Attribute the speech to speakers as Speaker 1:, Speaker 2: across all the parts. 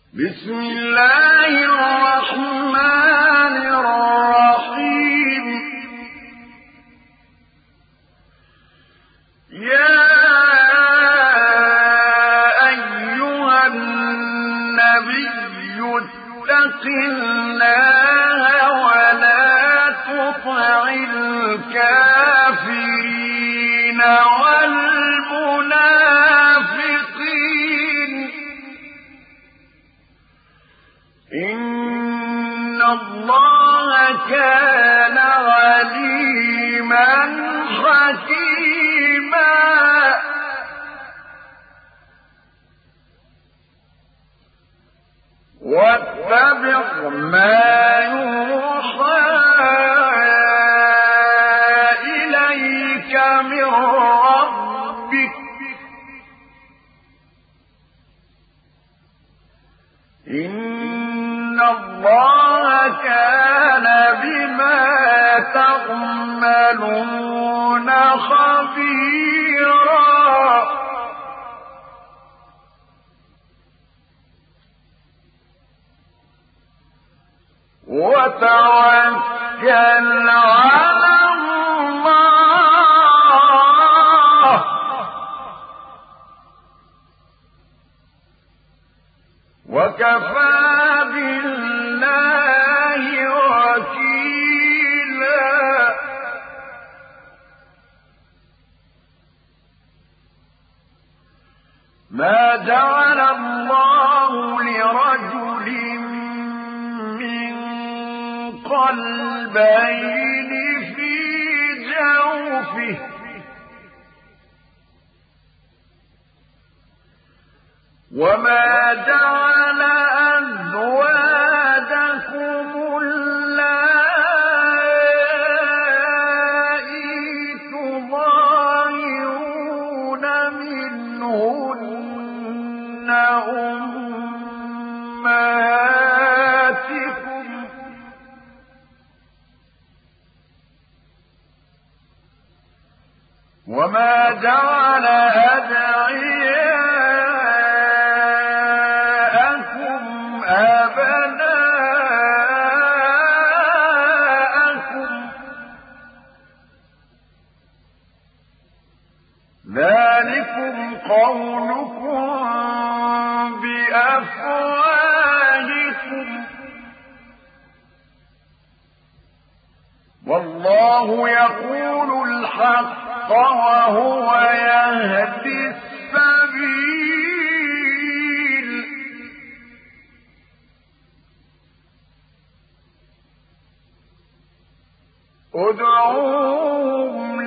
Speaker 1: بسم الله الرحمن الرحيم. يا أيها النبي اتق الله ولا تطع الكافرين والمنافقين إن الله كان عليما حكيما. واتبع ما يوحى إليك من ربك إن الله كان بما تعملون خبيرا. وتوكل على الله وكفى بالله وكيلا. ما جعل الله لرجل من قلبين في جوفه وما جعل أزواجكم اللائي تظاهرون منهن أمهاتكم وما جعل أدعياءكم أبناءكم ذلكم قولكم بأفواهكم والله يقول الحق وهو يهدي السبيل. ادعوهم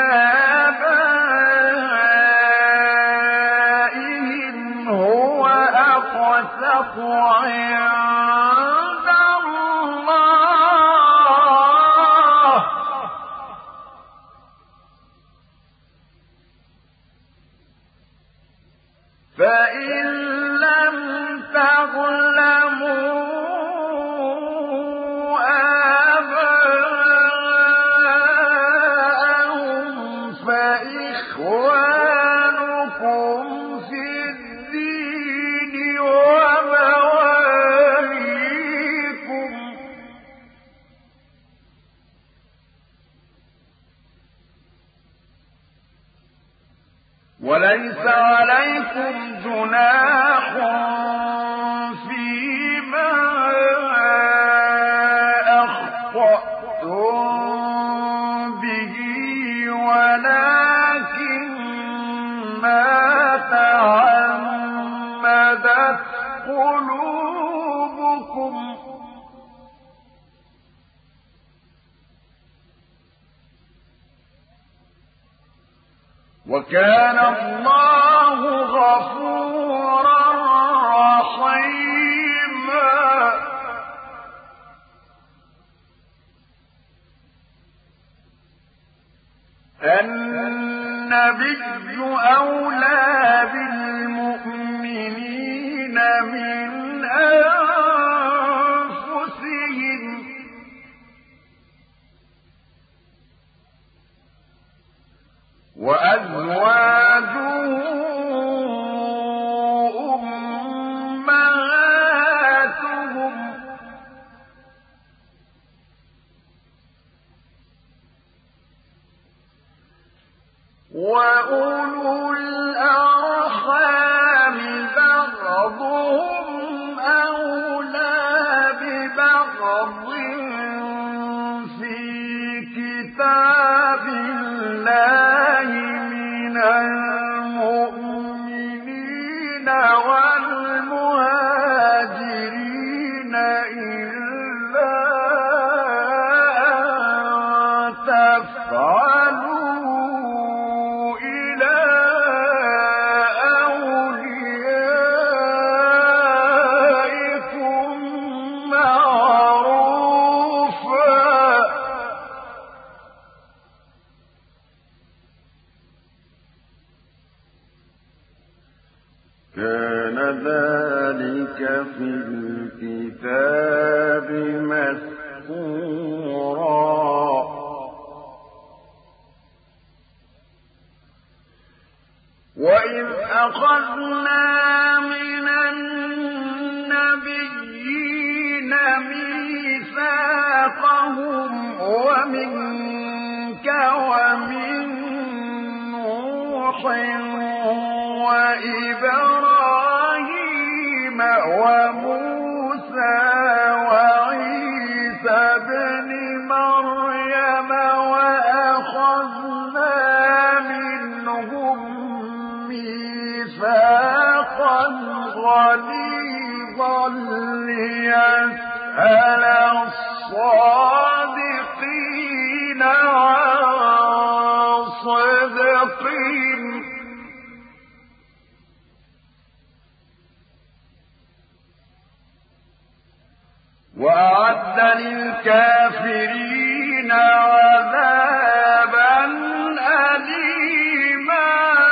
Speaker 1: لآبائهم هو أقسط عند الله فإن لم تعلموا آباءهم فإخوانكم في الدين ومواليكم وليس عليكم جناح فيما أخطأتم به ولكن ما تعمدت قلوبكم وكان الله غفورا رحيما. النبي أولى بالمؤمنين من أنفسهم وأزواجه أمهاتهم في الكتاب مسطورا. وإذ أخذنا من النبيين ميثاقهم ومنك ومن نوح وإبراهيم وموسى وعيسى ابن مريم وأخذنا منهم ميثاقا غليظا ليسأل الصادقين عن صدقهم وأعد للكافرين عذابا أليما.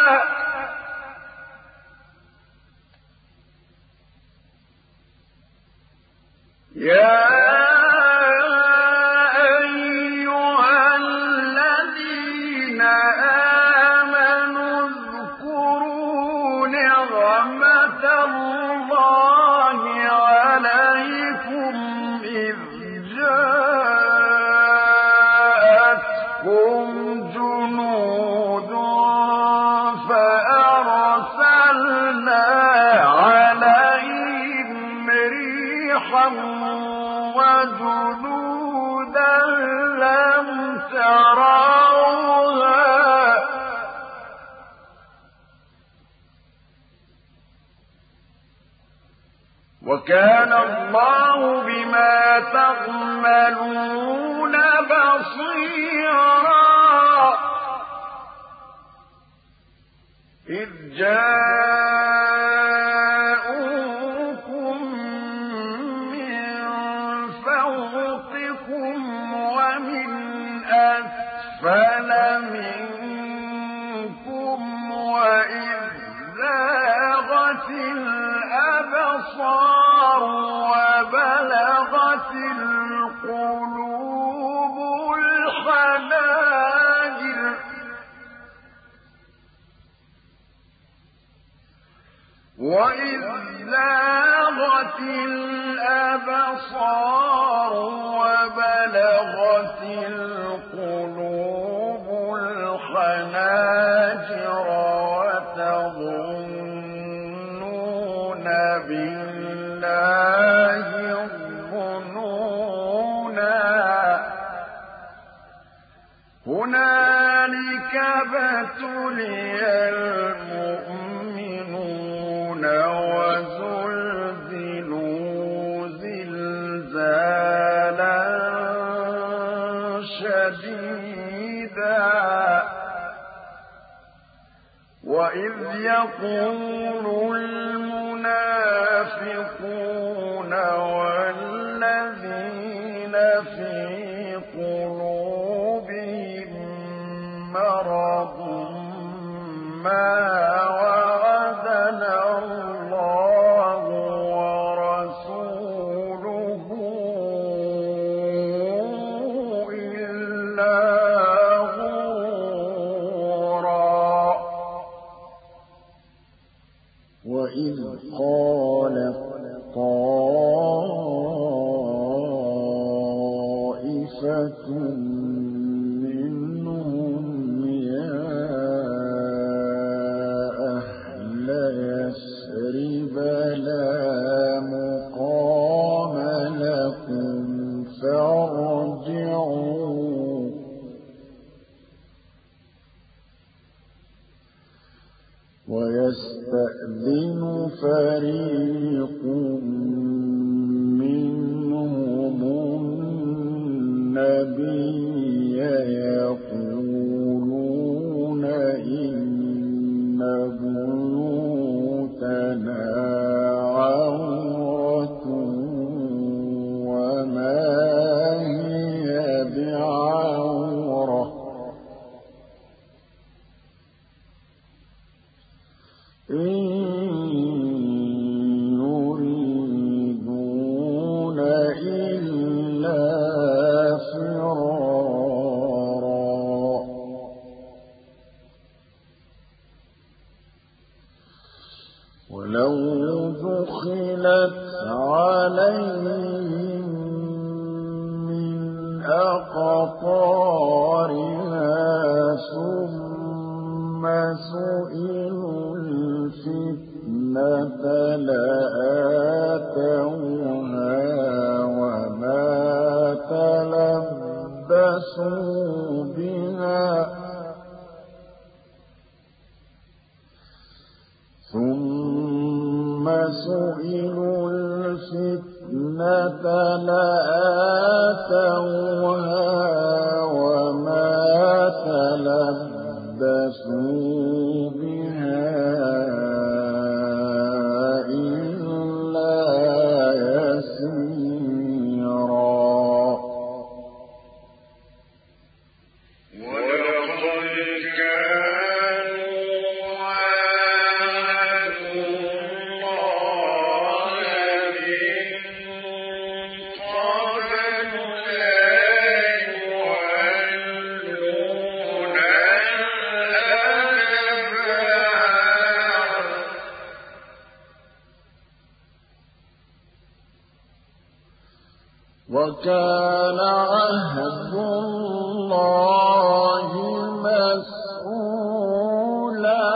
Speaker 1: يا أيها الذين آمنوا اذكروا نعمة الله عليكم إذ جاءتكم جنود فأرسلنا عليهم ريحا وجنودا لم تروها وكان الله بما تعملون بصيرا. إذ جاءوكم من فوقكم ومن أسفل منكم وإذ زاغت الأبصار وبلغت القلوب الحناجر وإذ زاغت الأبصار وبلغت القلوب الحناجر وتظنون بالله الظنونا. هنالك ابتلي المؤمنون وزلزلوا زلزالا شديدا. وإذ يقول المنافقون والذين في قلوبهم مرض ما وعدنا الله ورسوله إلا غرورا. وإذ قالت طائفة منهم يا أهل يثرب لا مقام لكم فارجعوا. ويستأذن فريق منهم النبي يقولون إن بيوتنا عورة دخلت عليهم من أقطارها ثم سئلوا الفتنة لآتوها وما تلبسوا بها ثم سئلوا الفتنة لآتوها وما تلبسوا بها إلا يسيرا وكان عهد الله مسؤولا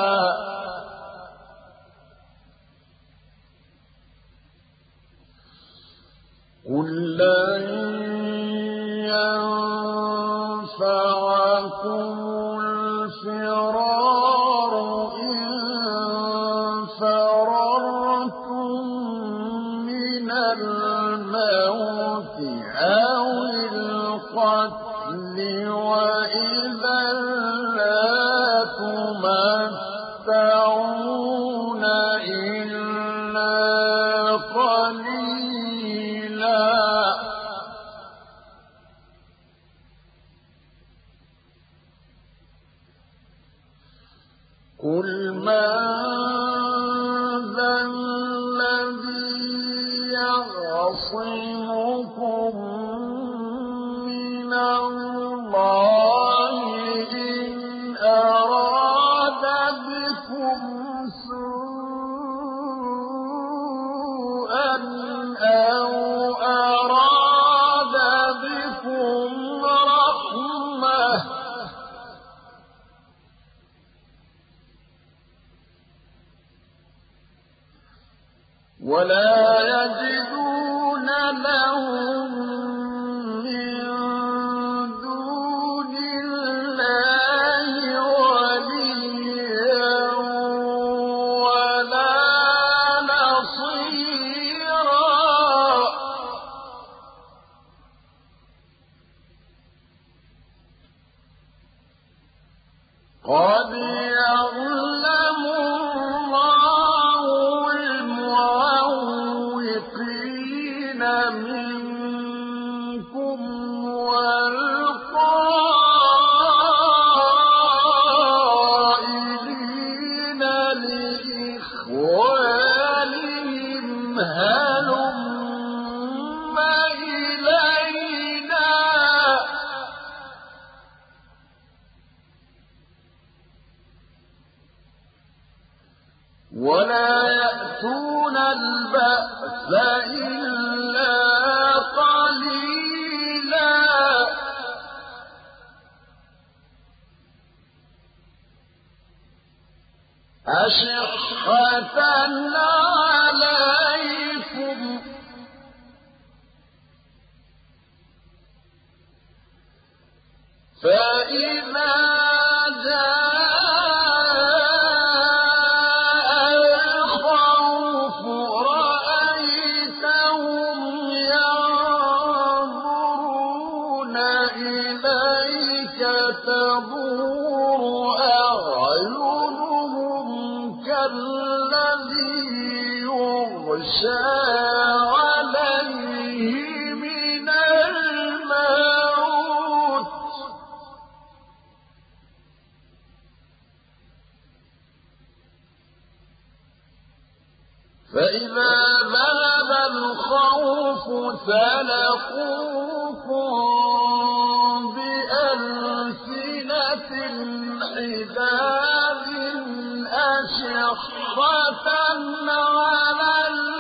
Speaker 1: قل لن ينفعكم الفرار إن فررتم من الموت أو القتل وإذا لا تمتعون إلا قليلا قل من ذا الذي يعصمكم من الله إن أراد بكم سوءا أو أراد بكم رحمة ولا يجدون لهم من دون الله وليا ولا نصيرا قد يعلم الله المعوقين منكم والقائلين لإخوانهم هلم إلينا ولا يأتون البأس إلا قليلا أشحة عليكم فإذا تدور أعينهم كالذي يغشى عليه من الموت فإذا ذهب الخوف سلقوكم بألسنة حداد أشحة على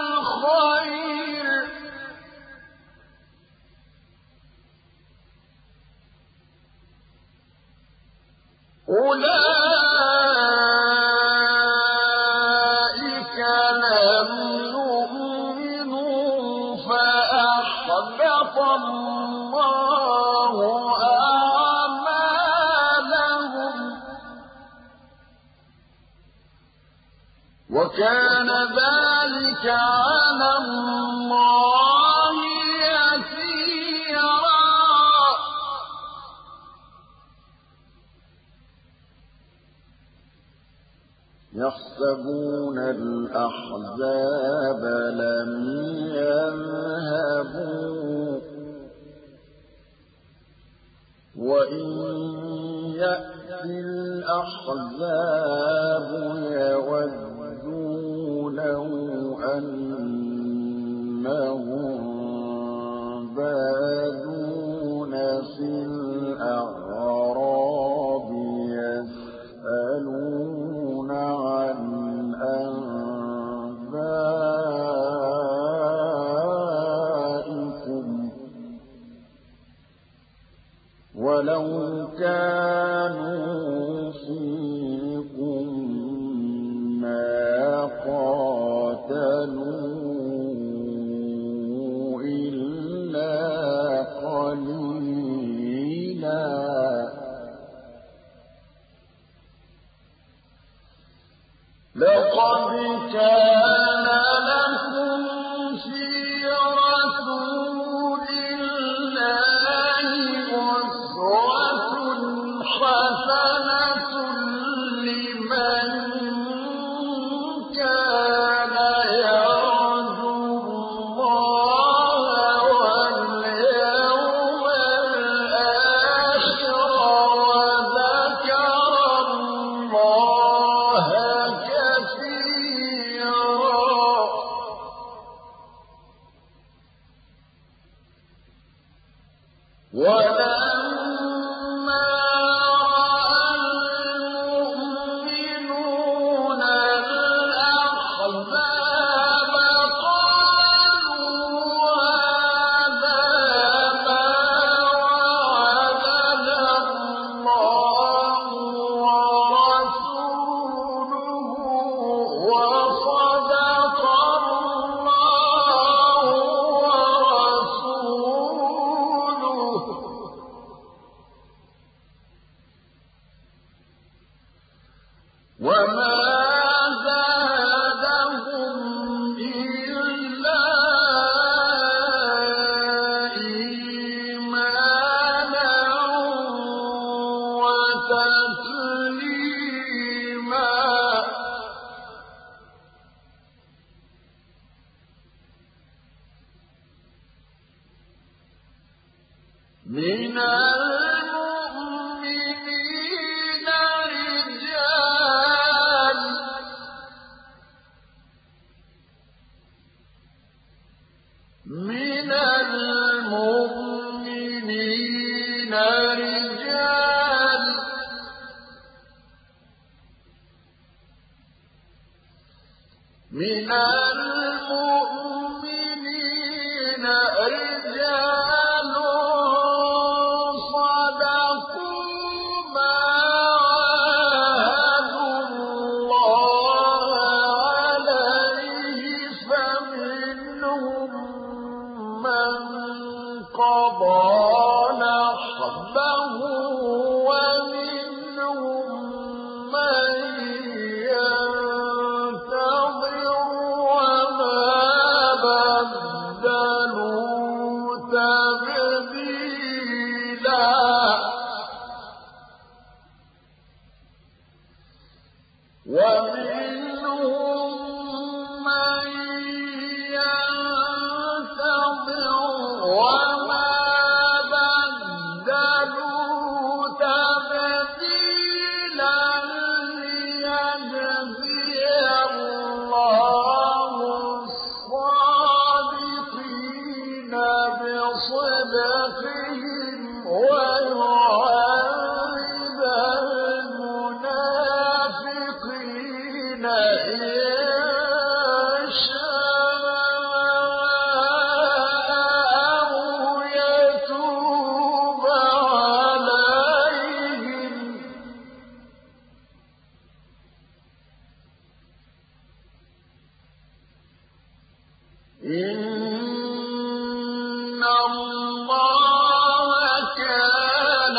Speaker 1: أولئك لم يؤمنوا فأحبط الله أعمالهم وكان ذلك على الله يسيرا يحسبون الأحزاب لم يذهبوا وإن يأتي الأحزاب يودوا لو أنهم بادون في الأعراب يسألون عن أنبائكم ولو كانوا فيكم ما قاتلوا إلا قليلا لقد كان لكم في رسول الله أسوة حسنة لمن كان يرجو الله واليوم الآخر وذكر الله ولما رأى المؤمنون الأحزاب قالوا هذا ما وعدنا الله ورسوله وصدق الله ورسوله وما زادهم إلا إيمانا وتسليما من المؤمنين رجال من المؤمنين رجال من المؤمنين رجال صدقوا ما عاهدوا الله عليه فمنهم من قضى نحبه ومنهم من ينتظر وما بدلوا تبديلا ومنهم من ينتظر وما بدلوا تبديلا ليجزي الله الصادقين بصدقهم ويعذب المنافقين إن شاء أو يتوب عليهم إن الله كان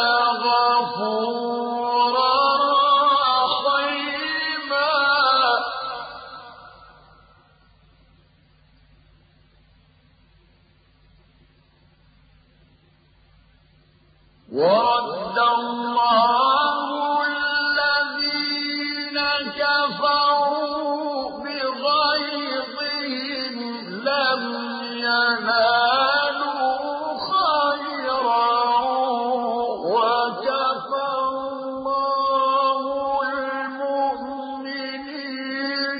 Speaker 1: غفورا رحيما ورد الله الذين كفروا بغيظهم لم ينالوا خيرا وكفى الله المؤمنين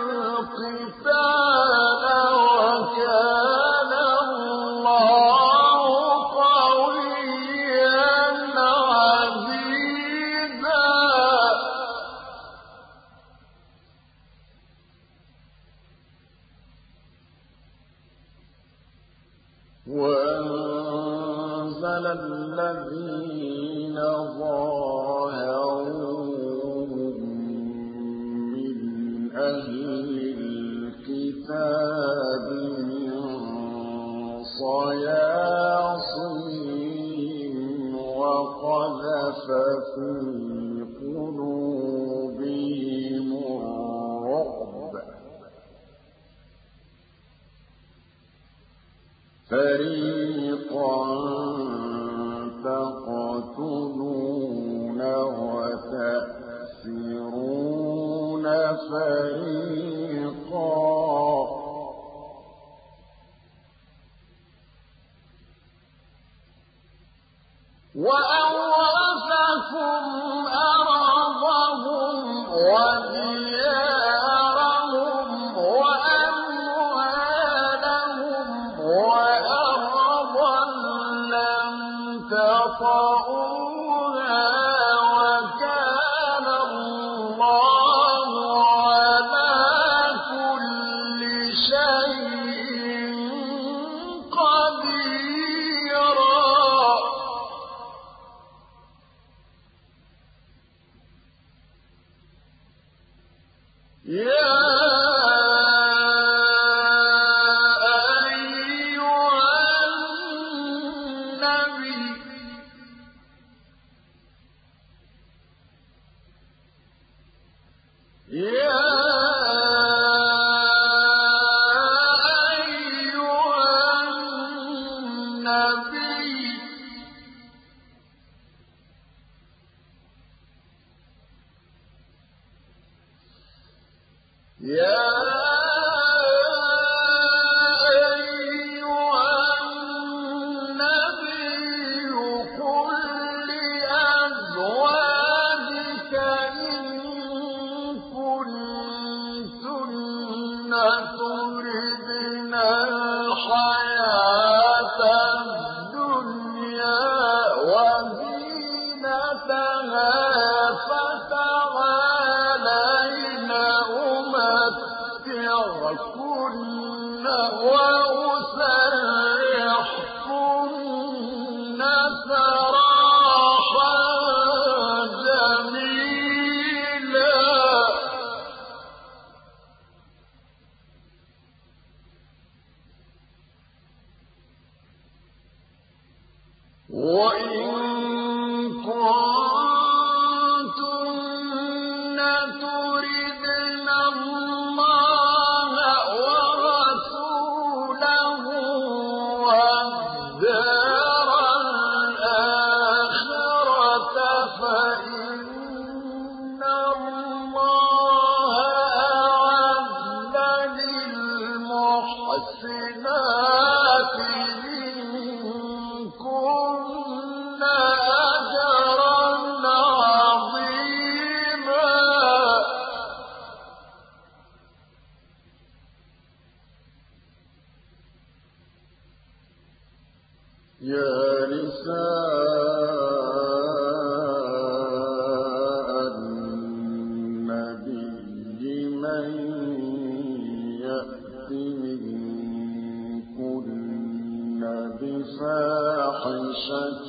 Speaker 1: القتال وكان الله قويا عزيزا وأنزل الذين ظاهروهم من أهل الكتاب من صياصيهم وقذف في قلوبهم الرعب فريقا تقتلون وتأسرون فريقا وأورثكم أرضهم وديارهم وأموالهم وأرضا لم تطئوها وكان الله على كل شيء قديرا يا أيها النبي يا أيها النبي يا أيها النبي قل لأزواجك إن كنتن تردن الحياة الدنيا وزينتها فتعالين أمتعكن وأسرحكن سراحا جميلا وإن كنتن تردن الله ورسوله والدار الآخرة فإن الله أعد للمحسنات منكن أجرا عظيما يا نساء النبي من يأت منكن بفاحشة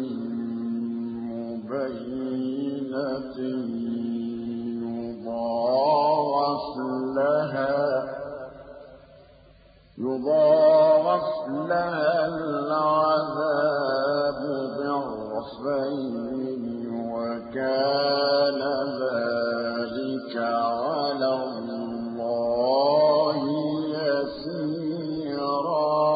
Speaker 1: مبينة يضاعف لها العذاب ضعفين وكان ذلك على الله يسيرا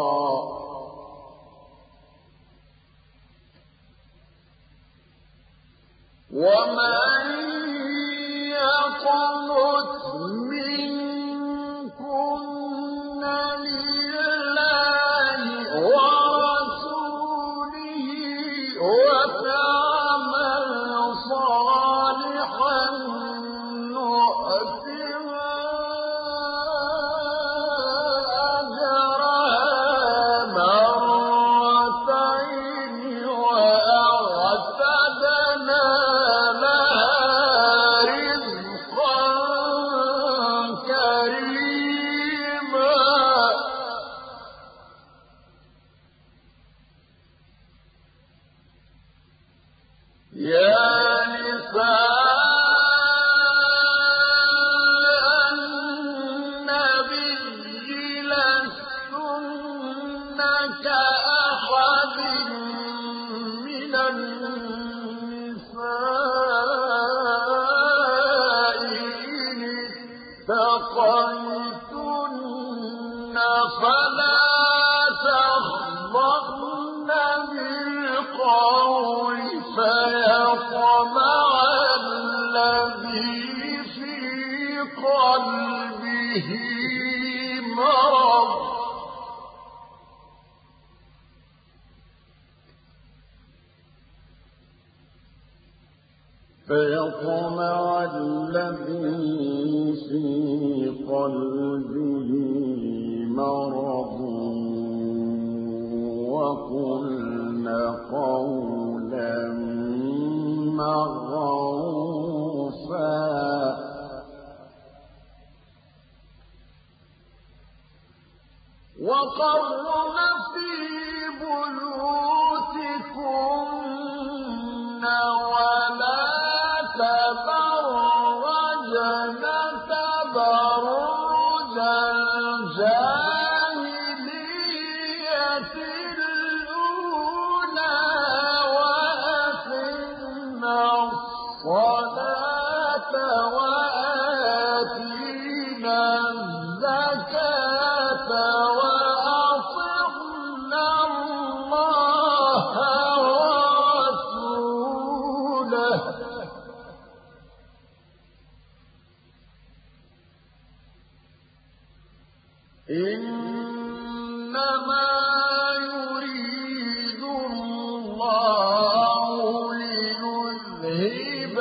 Speaker 1: ومن يقنت منكن لله ورسوله وتعمل صالحا نؤتها أجرها مرتين وأعتدنا لها رزقا كريما يا نساء النبي لستن كأحد من النساء إن اتقيتن فلا تخضعن بالقول فيطمع الذي في قلبه مرض وقلن قولا معروفا وقرن في بيوتكن ولا تبرجن تبرج الجاهلية الأولى وأقمنا الصلاة وآتينا الزكاة وأطعنا الله ورسوله إنما يريد الله ليذهب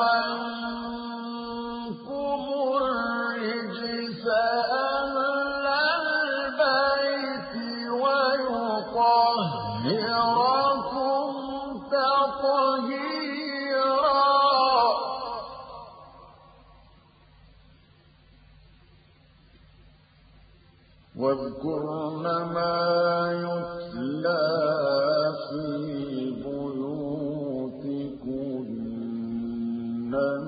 Speaker 1: عنكم الرجس أهل البيت ويطهركم تطهيرا واذكرن ما يتلى في بيوتكن من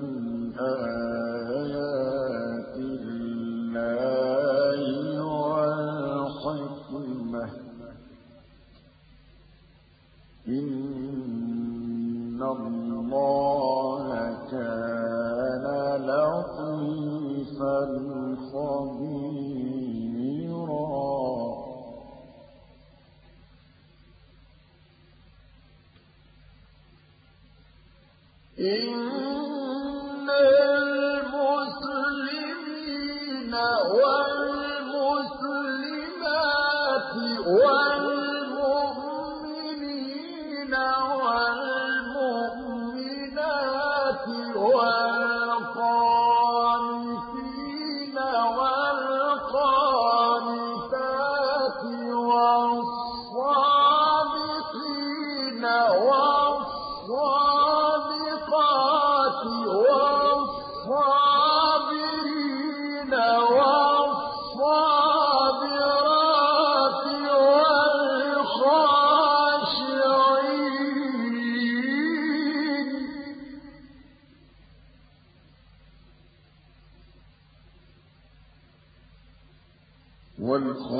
Speaker 1: آيات الله والحكمة إن الله كان لطيفا خبيرا إن المسلمين والمسلمات والمؤمنين والمؤمنات والقانتين والقانتات والصادقين والصادقات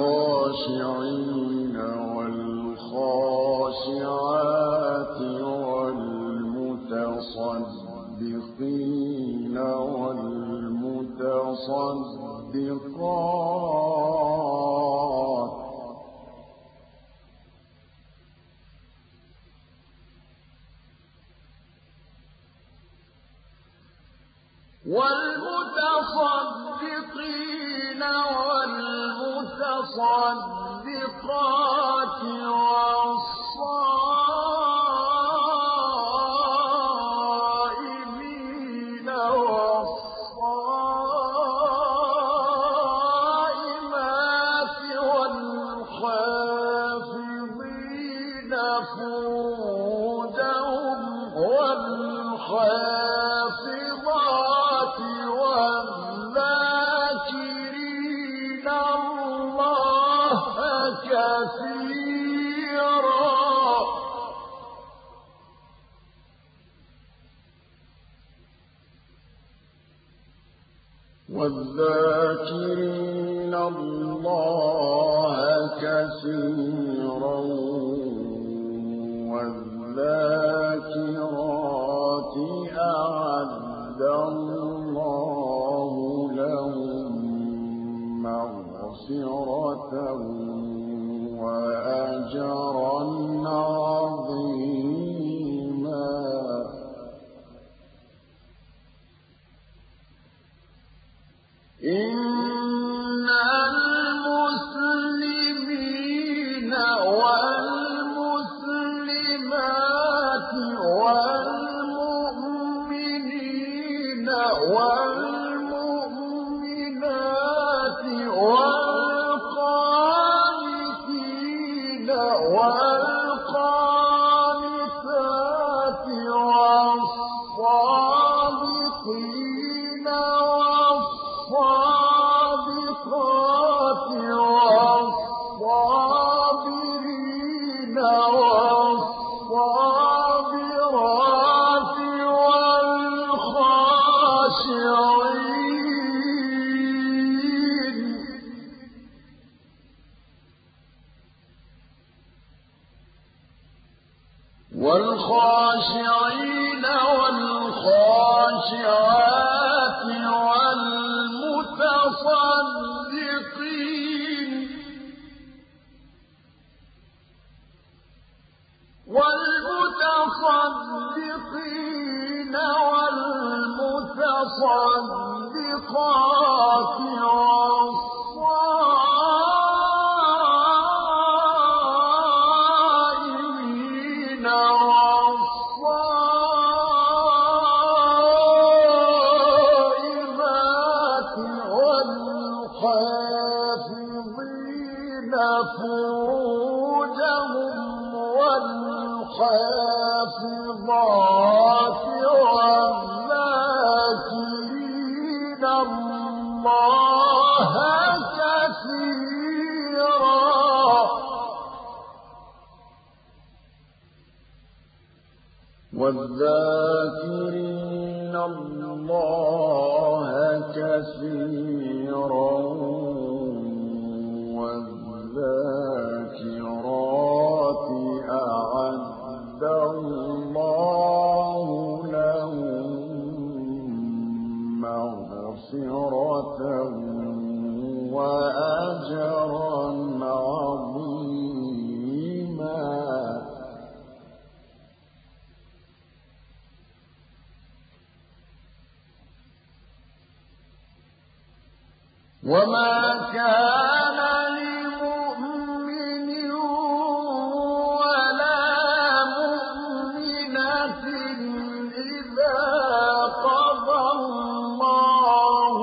Speaker 2: والخاشعين والخاشعات والمتصدقين والمتصدقات والمتصدقين والمتصدقات والصائمين والصائمات والحافظين فروجهم والحافظات والذاكرين الله كثيرا والذاكرين الله كثيرا والذاكرات أعد الله لهم مغفرة وأجرا عظيما إن المسلمين والمسلمات والمؤمنين والمؤمنات والقانتين والقانتات والصادقين والصادقات والصابرين والصابرات والخاشعين والخاشعين والخاشعات والمتصدقين والمتصدقين والمتصدقات والصائمين والصائمات والحافظين فروجهم والحافظات والذاكرين الله كثيرا والذاكرين الله كثيرا والذاكرات أعد الله لهم مغفرة وأجرا عظيما وما كان لمؤمن ولا مؤمنة إذا قضى الله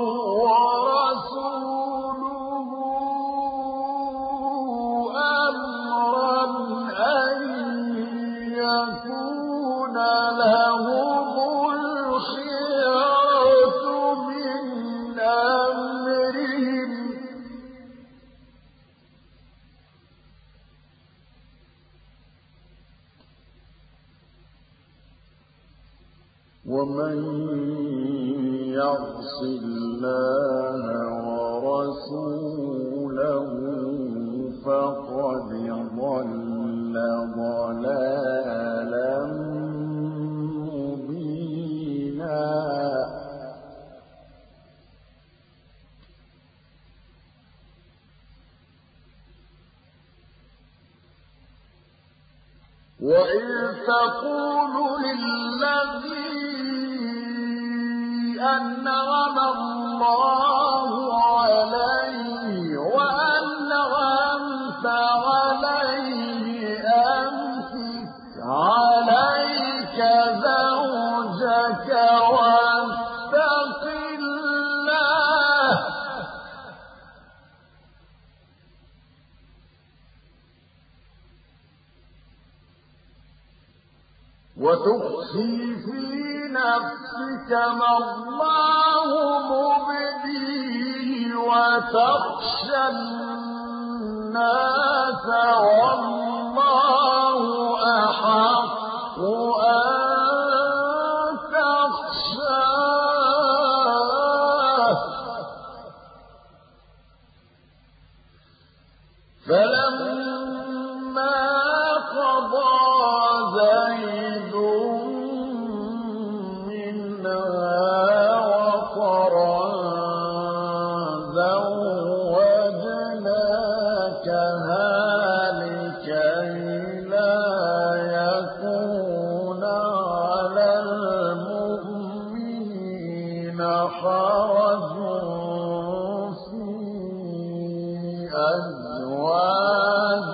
Speaker 2: ورسوله أمرا أن يكون لهم الخيرة من أمرهم ومن يعص الله ورسوله
Speaker 1: وإذ تقول للذي أنعم الله عليه وأنعمت عليه أمسك عليك زوجك واتق الله وتخفي في نفسك ما الله مبديه وتخشى الناس والله أحق أن تخشاه فلما قضى زيد منها وطرا زوجناكها لكي لا يكون على المؤمنين حرج في أزواج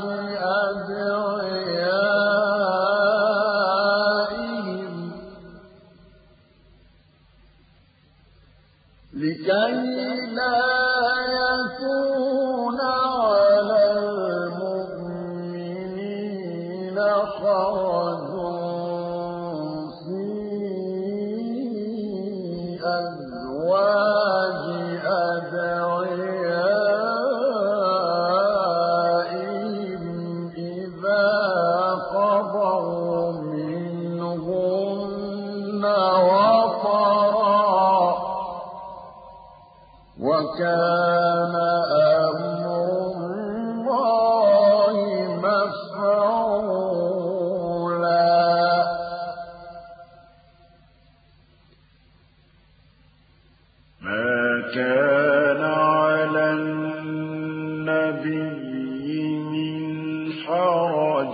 Speaker 1: أدعيائهم لكي لا يكون على المؤمنين حرج في أزواج أدعيائهم إذا قضوا منهن وطرا وكان أمر الله مفعولا ما كان على النبي من حرج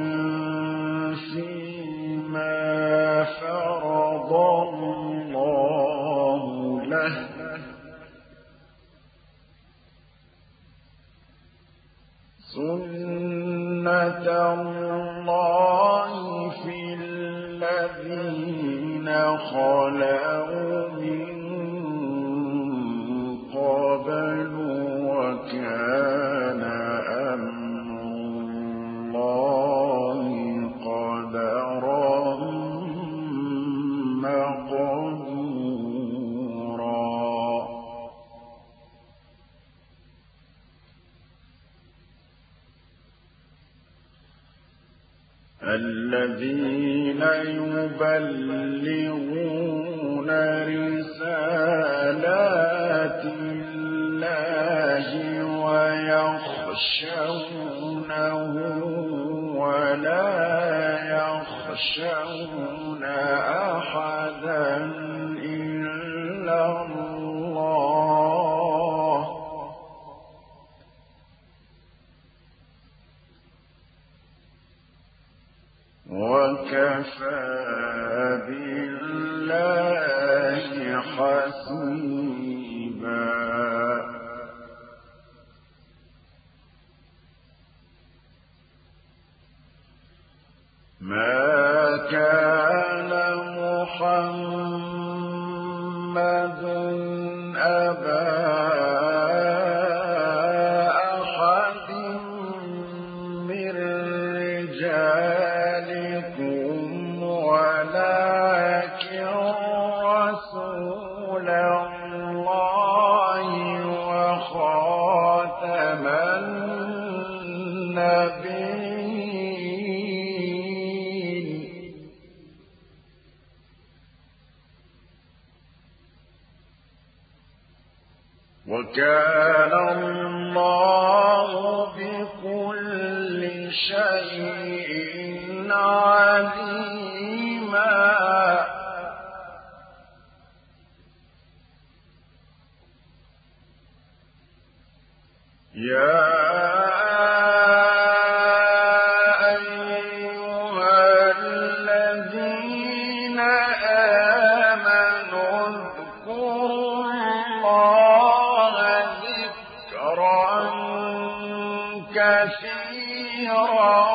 Speaker 1: فيما فرض الله له سنة الله في الذين خلوا من قبل وكان أمر الله قدرا مقدورا الذين يبلغون رسالات الله ويخشونه ولا يخشون أحدا إلا الله وكفى بالله حسيبا ما كان محمد أبا أحد من رجالكم ولكن رسول الله وخاتم النبيين وكان الله بكل شيء عليما يا أيها كثيرا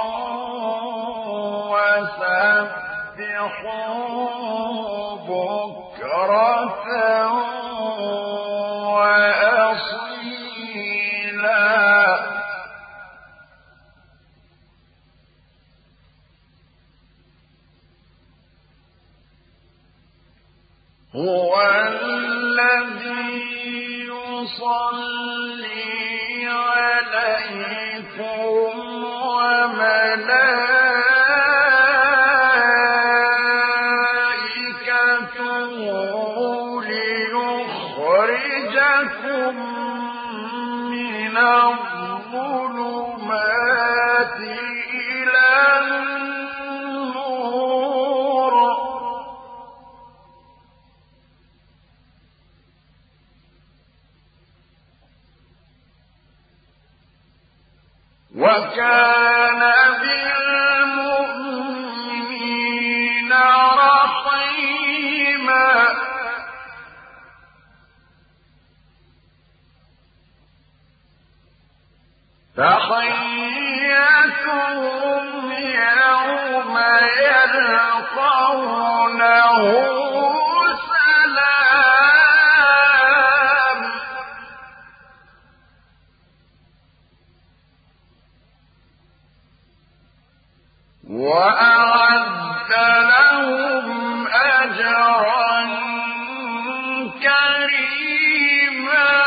Speaker 1: وسبحوا بكرة وأصيلا هو الذي يصلي عليكم وملائكته ليخرجكم من الظلمات إلى النور وكان بالمؤمنين رحيما تحيتهم يوم يلقونه سلام وأعد لهم أجرا كريما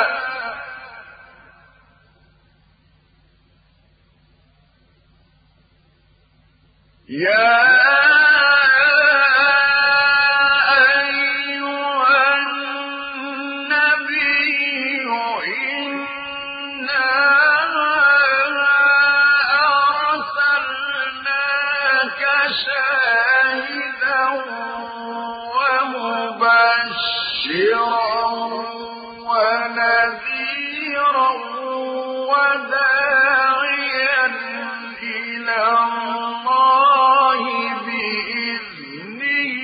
Speaker 1: يا أيها النبي إنا أرسلناك شاهدا ومبشرا ونذيرا وداعيا إلى الله بإذنه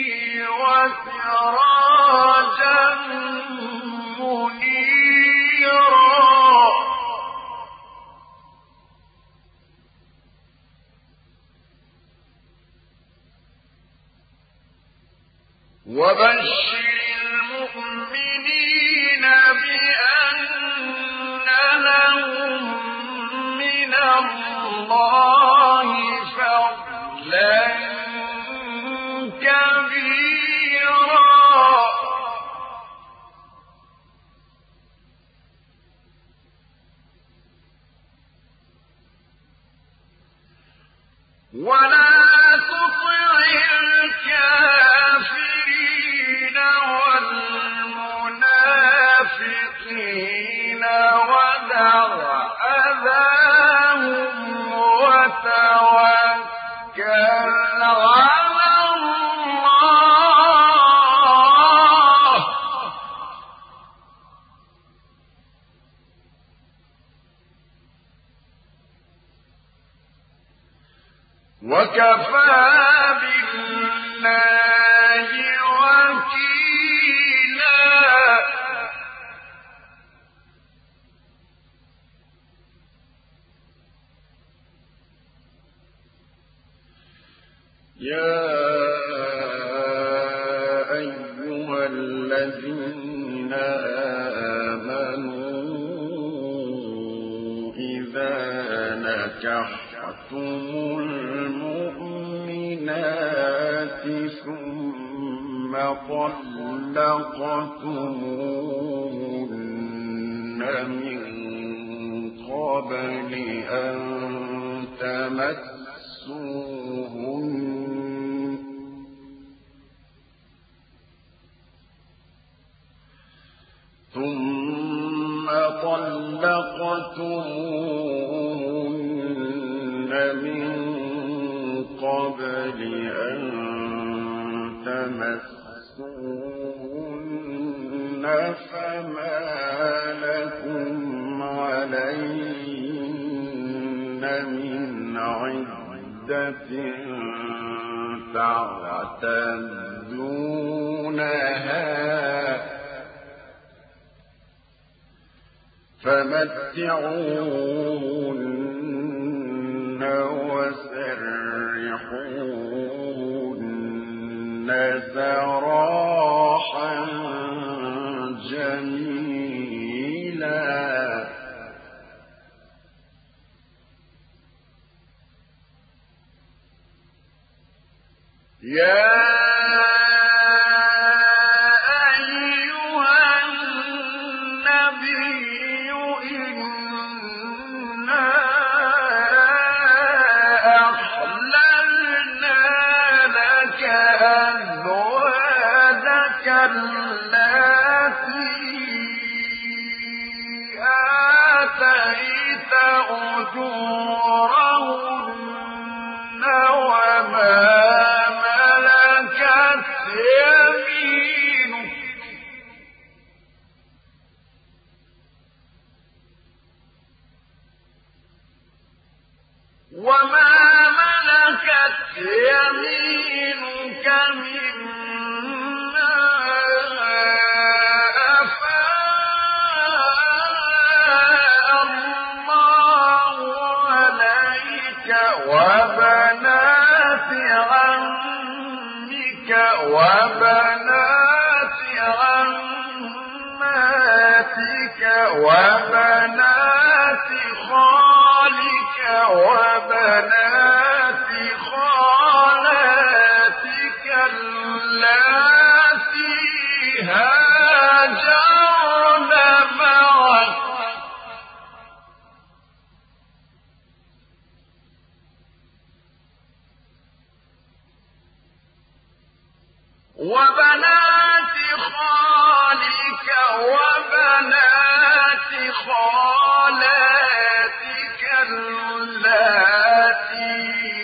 Speaker 1: وسراجا منيرا وبشر المؤمنين بأن لهم من الله فضلا كبيرا ولا تطع الكافرين والمنافقين ودع أذاهم وتوكل على الله وكفى بالله وكيلا يا أيها الذين آمنوا إذا نكحتم المؤمنات ثم طلقتموهن من قبل أن تمسوهن من قبل أن تمسوهن فما لكم عليهن من عدة تعتدونها فمتعوهن سراحا جميلا يا يمينك مما أفاء الله عليك وبنات عمك وبنات عماتك وبنات خالك وبنات خالاتك اللاتي هاجرن معك وبنات خالك وبنات خالاتك اللاتي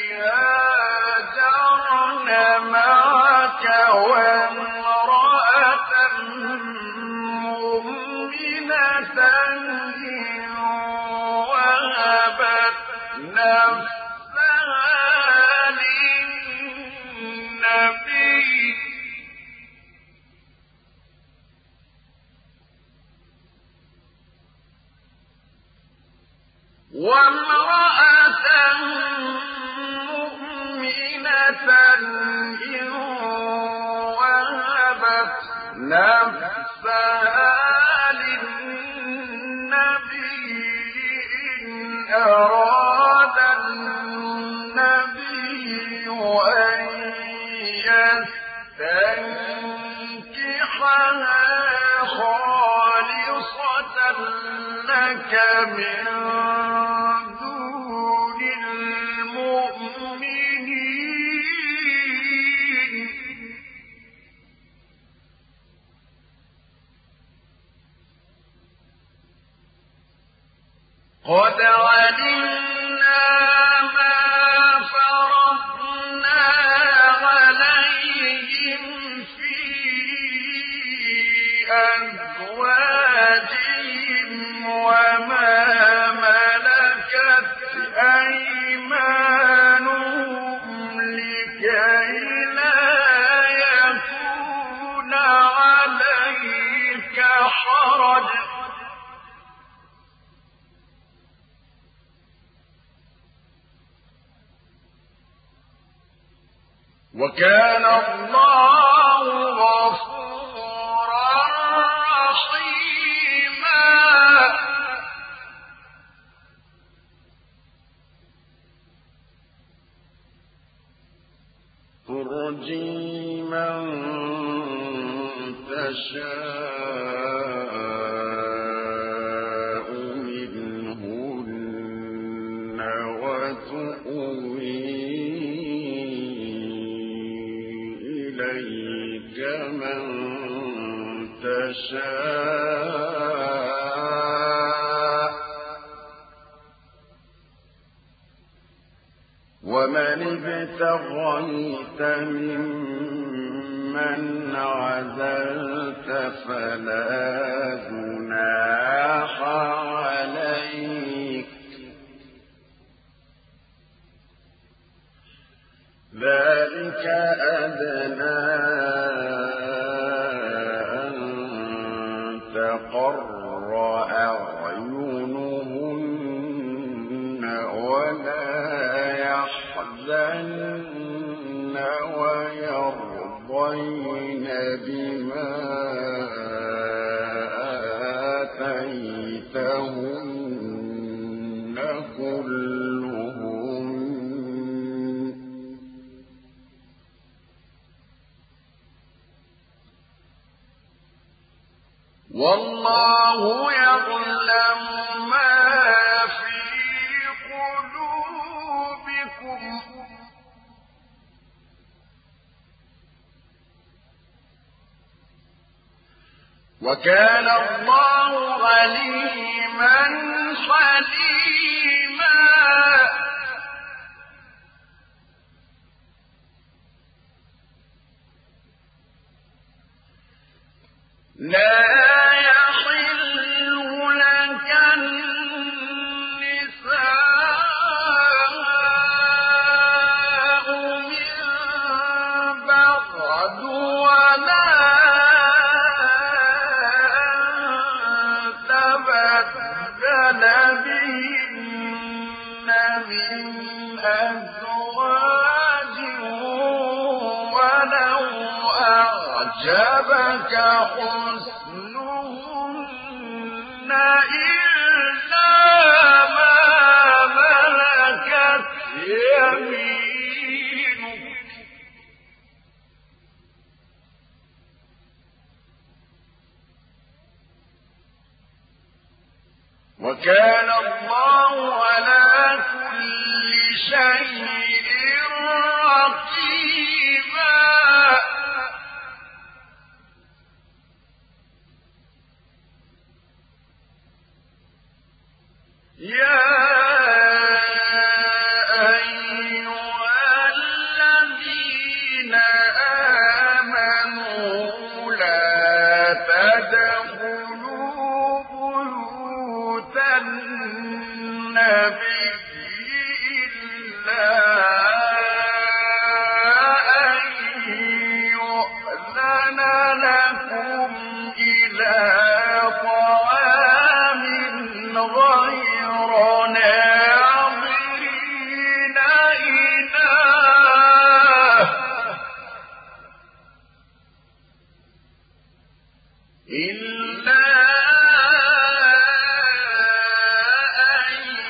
Speaker 1: هاجرن معك وامرأة مؤمنة إن وهبت نفسها للنبي وامرأة مؤمنة إن وهبت نفسها للنبي إن أراد النبي أن يستنكحها خالصة لك من دون المؤمنين قد علمنا ما فرضنا عليهم في أزواجهم وما ملكت أيمانهم لكي لا يكون عليك حرج وكان الله غفورا رحيما ترجي من تشاء منهن وتؤوي إليك من تشاء ومن ابتغيت ممن عزلت فلا جناح عليك ذلك أدنى أن تقر أعينهن ولا يحزن ويرضين كلهن والله يعلم ما في قلوبكم وكان الله عليما حليما لا أعجبك حسنهن إلا ما ملكت يمينك وكان الله على كل شيء رقيبا يا أيها الذين آمنوا لا تدخلوا بيوت النبي إلا أن يؤذن لكم إلى طعام غير ناظرين إناه إلا أن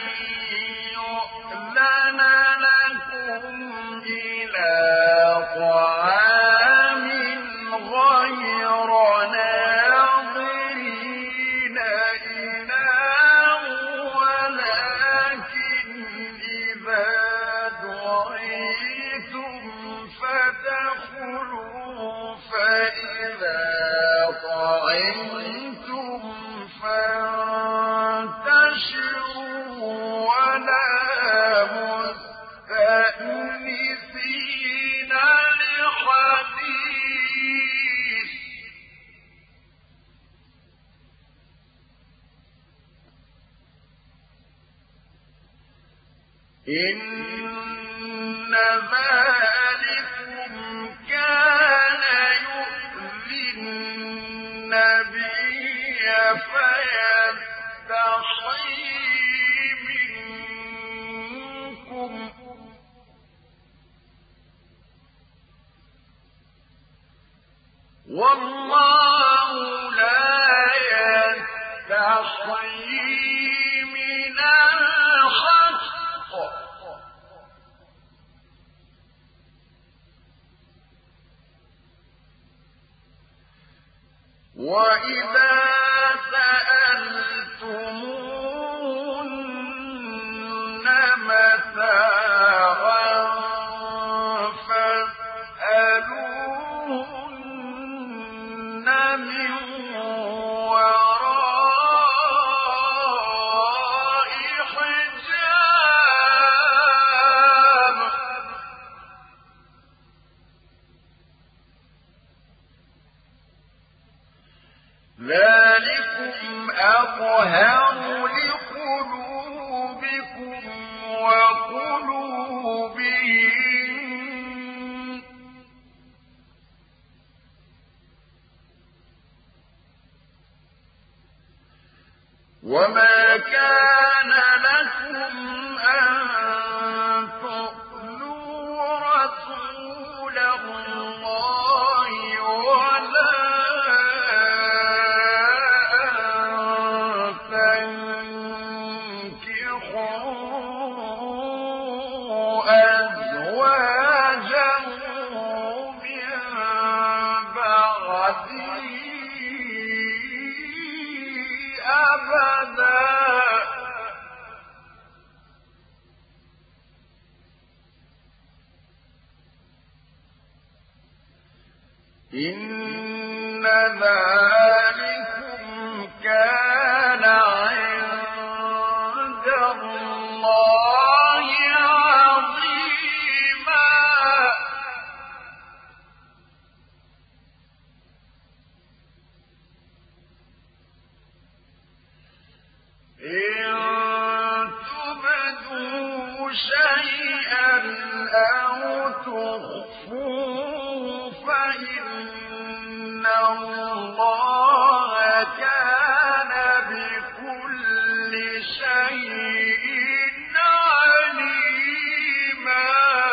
Speaker 1: يؤذن لكم إلى طعام غير ناظرين إناه ولكن إذا دعيتم فادخلوا فإذا طعمتم فانتشروا ولا مستأنسين لحديث إن ذلكم كان يؤذي النبي فيستحيي منكم والله لا يستحيي من الحق وإذا سألتموهن متاعا فاسألوهن من وراء حجاب ذلكم أطهر لقلوبكم وقلوبهم وما كان لكم أن تؤذوا رسول الله ولا أن تنكحوا إن ذلكم كان عند الله عظيما إن تبدوا شيئا أو تخفوه فإن الله كان بكل شيء عليما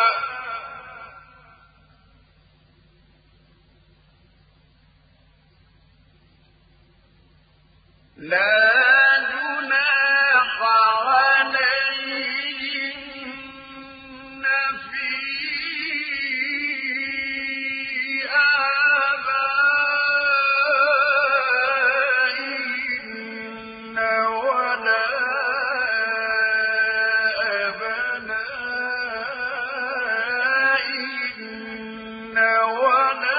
Speaker 1: لا جناح عليهن في آبائهن ولا أبنائهن ولا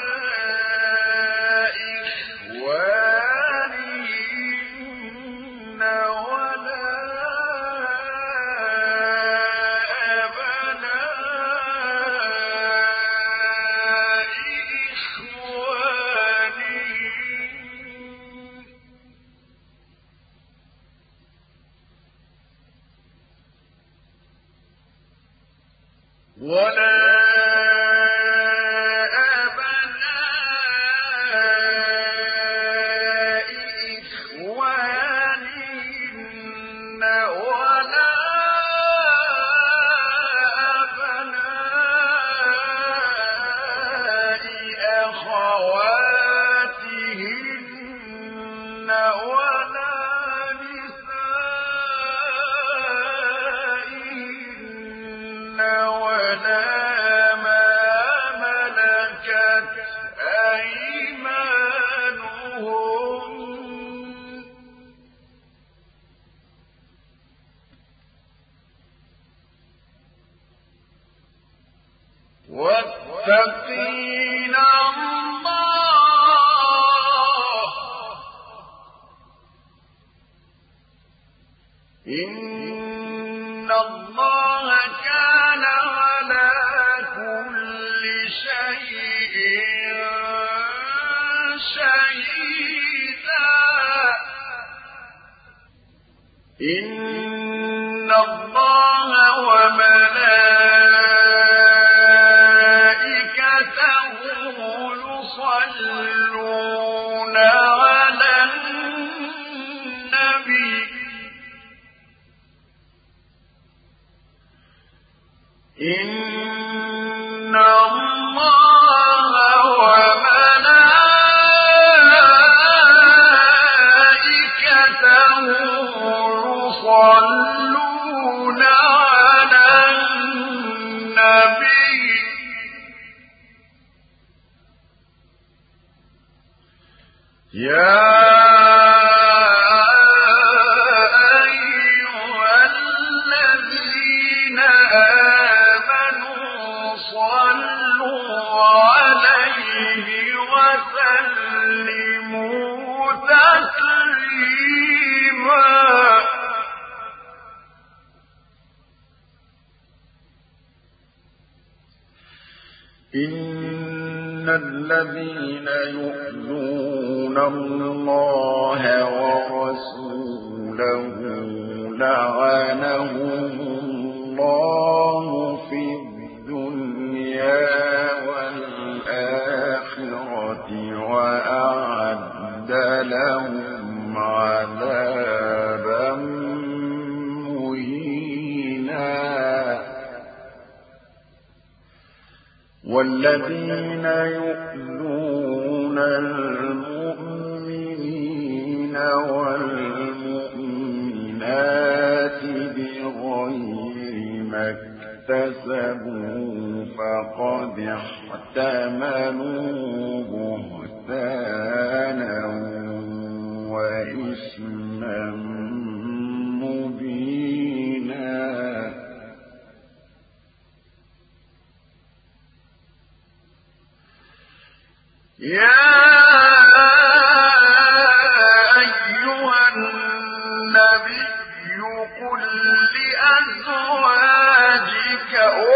Speaker 1: إخوانهن ولا أبناء إخوانهن ولا أبناء إخوانهن ولا أبناء أخواتهن ولا نسائهن ولا ما ملكت أيمانهن واتقين الله إن الله كان على كل شيء شهيدا إن الله وملائكته يصلون على النبي إن الله وملائكته يصلون على النبي يا أيها الذين آمنوا صلوا عليه وسلموا تسليما إن الذين يؤذون الله ورسوله لعنهم الله في الدنيا والآخرة وأعد لهم عذابا مهينا والذين يؤذون المؤمنين والمؤمنات بغير ما اكتسبوا فقد احتملوا بهتانا وإثما مبينا يا أيها النبي قل لأزواجك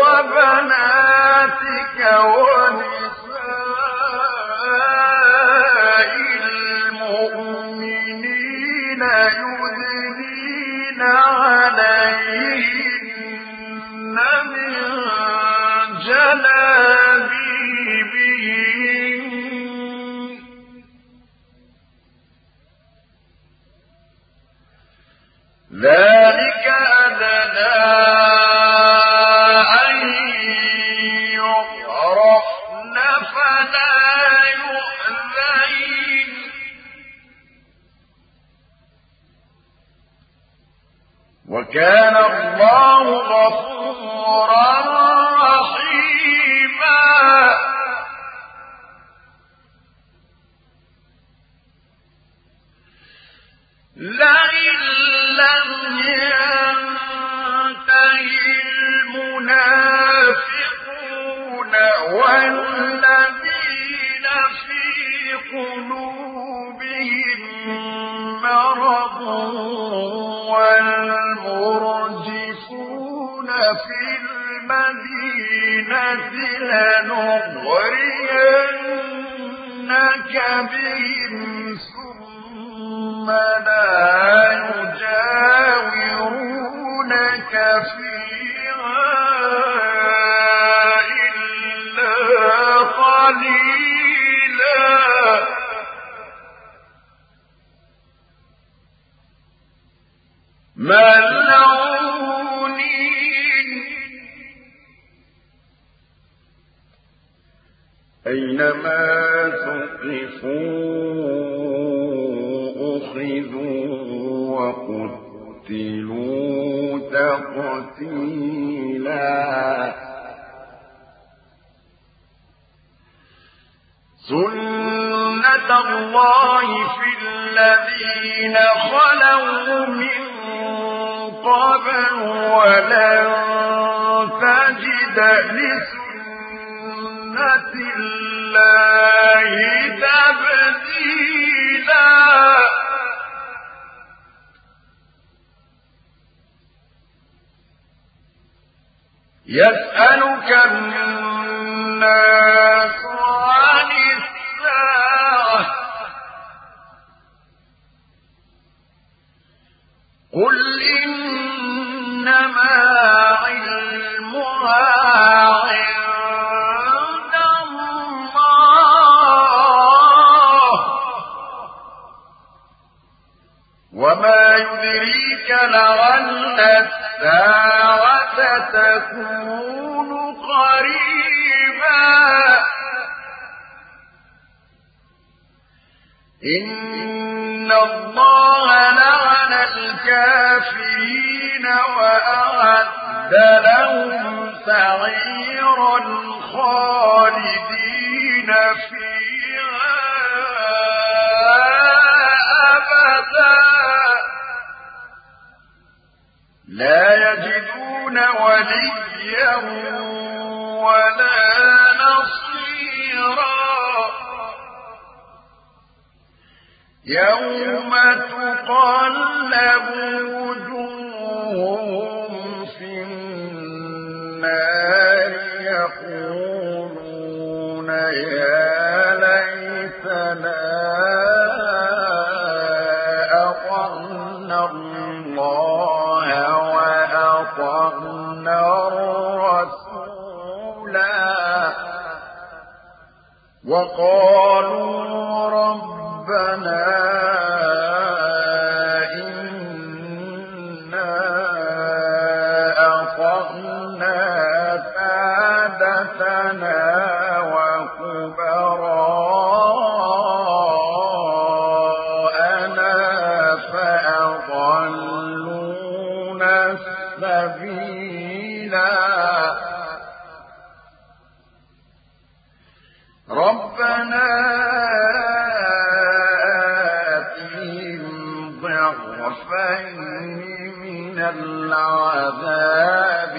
Speaker 1: وبناتك ونساء المؤمنين يدنين عليهن من جلابيبهن ذلك أدنى أن يعرفن فلا يؤذين وكان الله غفورا رحيما لئن لم ينتهي المنافقون والذين في قلوبهم مرض والمرجفون في المدينة لنغرينك بهم ثم لا يجاورونك فيها إلا قليلا ملعونين أينما ثقفوا أخذوا وقتلوا تقتيلا سنة الله في الذين خلوا من قبل ولن تجد لسنة الله تبديلا يسألك الناس عن الساعة قل إنما علمها عند الله وما يدريك لعل الساعة تكون قريبا إن الله لعن الكافرين وأعد لهم سعيرا خالدين فيها أبدا لا يجدون وليا ولا نصيرا يوم تقلب وجوههم في النار يقولون يا ليتنا أطعنا الله وأطعنا الرسولا وقالوا ربنا إنا أطعنا سادتنا وكبراءنا فأضلونا السبيلا ربنا من العذاب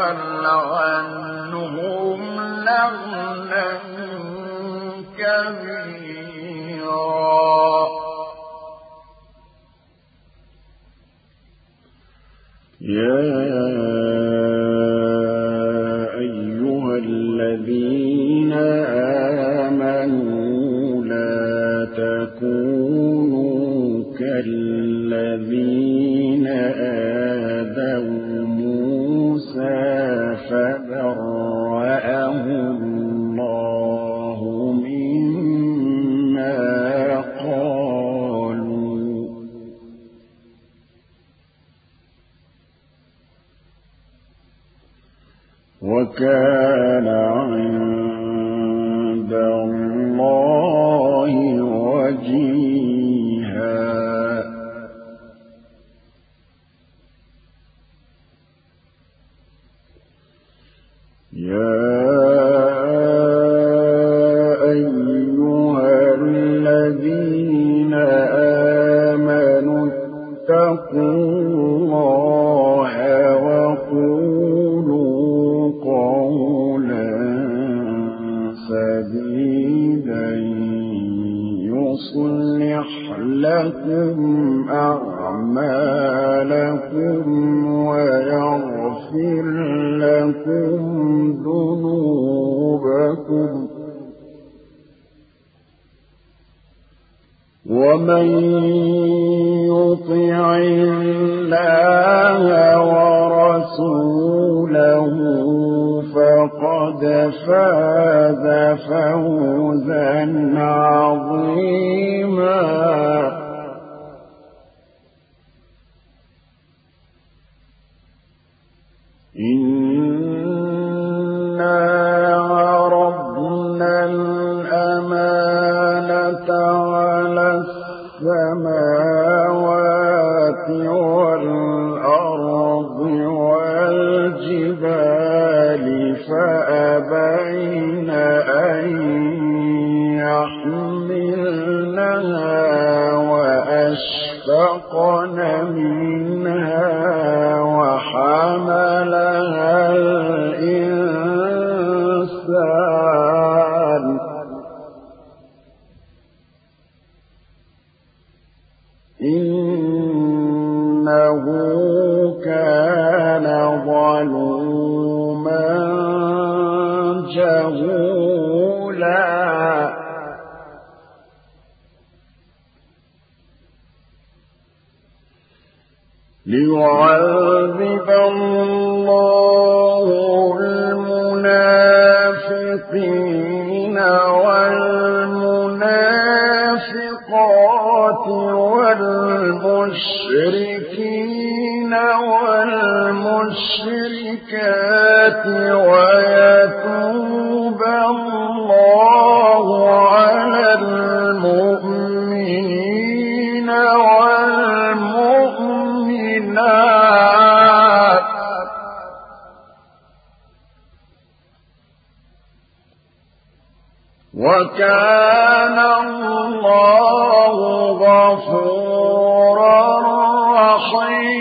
Speaker 1: والعنهم لعنا كبيرا
Speaker 3: وكان عند الله وجيها. يا أيها الذين آمنوا اتقوا الله وقولوا قولا سديدا يصلح لكم أعمالكم ويغفر لكم ذنوبكم ومن يطع الله ورسوله فقد فاز فوزا عظيما. إنا عرضنا الأمانة على السماوات والأرض والجبال فأبين أن يحملنها وأشفقن منها وحملها الإنسان إنه كان ظلوما جهولا. ليعذب الله المنافقين والمنافقات والمشركين والمشركات ويتوب الله على المؤمنين والمؤمنات وكان الله غفورا رحيما.